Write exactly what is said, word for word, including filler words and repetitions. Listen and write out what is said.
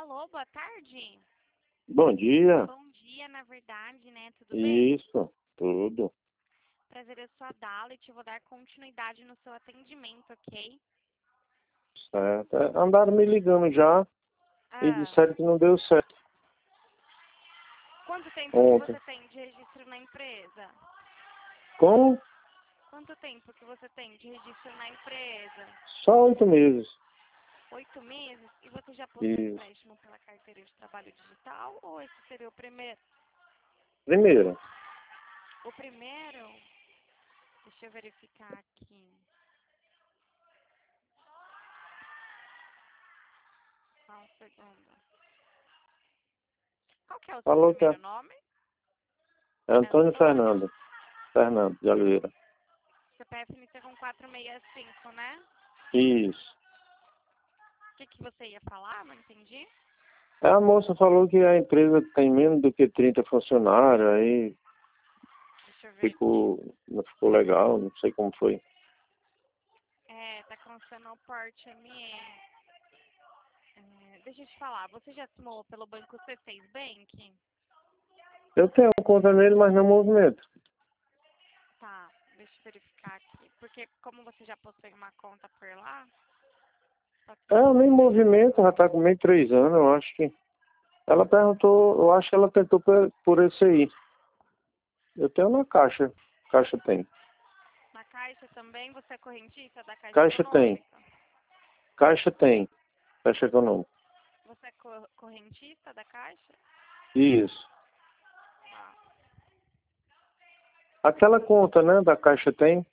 Alô, boa tarde. Bom dia. Bom dia, na verdade, né? Tudo bem? Isso, tudo. Prazer, eu sou a Dalit, vou dar continuidade no seu atendimento, ok? Certo. É, Andaram me ligando já e Ah, disseram que não deu certo quanto tempo que ontem. você tem de registro na empresa? Como? Quanto tempo que você tem de registro na empresa? Só oito meses. Oito meses? E você já possui Isso. empréstimo pela carteira de trabalho digital ou esse seria o primeiro? Primeiro. O primeiro? Deixa eu verificar aqui. Só um segundo. Qual que é o seu Falou que é primeiro nome? é Antônio Antônio? Fernando. Fernando de Oliveira. C P F inicia com quatrocentos e sessenta e cinco, né? Isso. O que, que você ia falar? Não entendi. É, a moça falou que a empresa tem menos do que trinta funcionários, aí Deixa eu ver aqui. ficou, não ficou legal, não sei como foi. É, tá constando o porte M E. É, deixa eu te falar, você já assinou pelo banco C seis Bank? Eu tenho conta nele, mas não movimento. Tá, deixa eu verificar aqui. Porque como você já possui uma conta por lá, pode É, ser que eu nem não esteja movimento, já tá funcionando. comigo três anos, eu acho que. Ela perguntou, eu acho que ela tentou por, por esse aí. Eu tenho na Caixa. Caixa tem. Na Caixa também, você é correntista da Caixa Caixa tem. Econômica? Caixa tem. Caixa Econômica. Você é co- correntista da Caixa? Isso. Tá. Aquela conta, né, da Caixa tem.